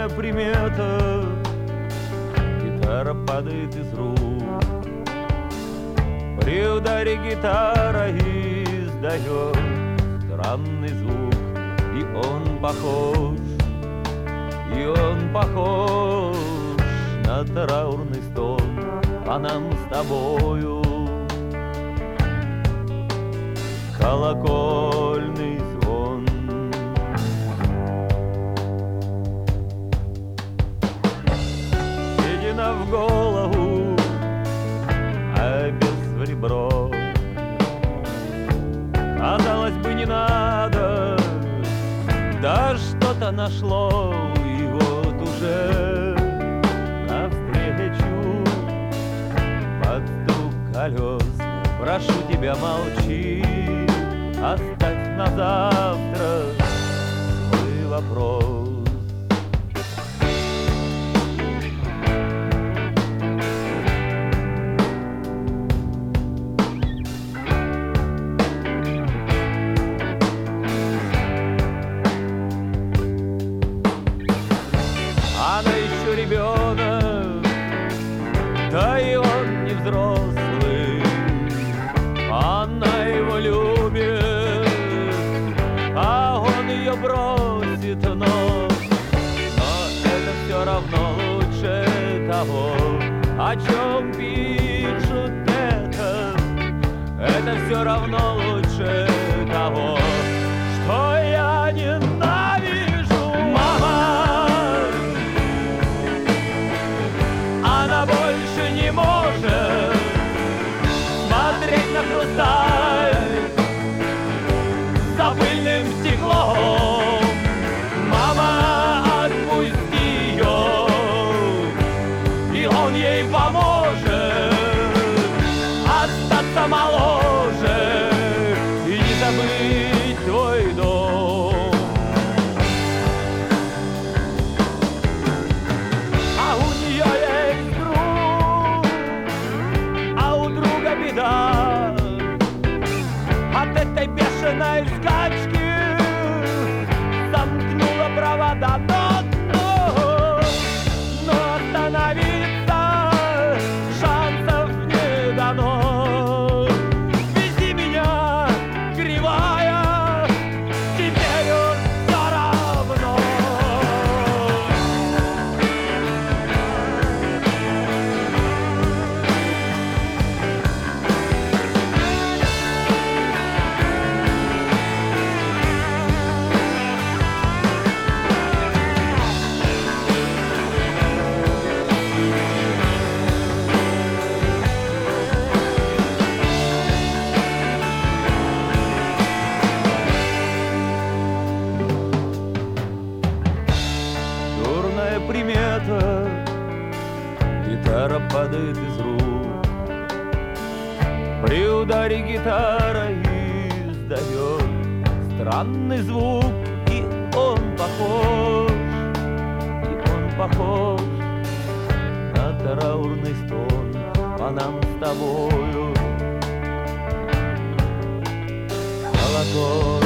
Дурная примета, гитара падает из рук. При ударе гитара издает странный звук. И он похож на траурный стон по нам с тобою. Колокольный звон. Седина в голову, а без в ребро. Казалось бы, не надо, да что-то нашло. И вот уже навстречу под стук колес. Прошу тебя, молчи, оставь на завтра свой вопрос. Она еще ребенок, да и он не взрослый. Она его любит, а он ее бросит, но это все равно лучше того, о чем пишут это. Это все равно лучше того, что я ненавижу. Мама, она больше не может смотреть на хрусталь за пыльным стеклом. Мама, отпусти ее, и он ей поможет остаться моложе и не забыть твой дом. А у нее есть друг, а у друга беда. От этой бешеной скачки замкнула провода. Но остановиться шансов не дано. Вези меня, кривая, теперь уж все равно. Дурная примета, гитара падает из рук. При ударе гитара издает странный звук. И он похож на траурный стон по нам с тобою. Колокольный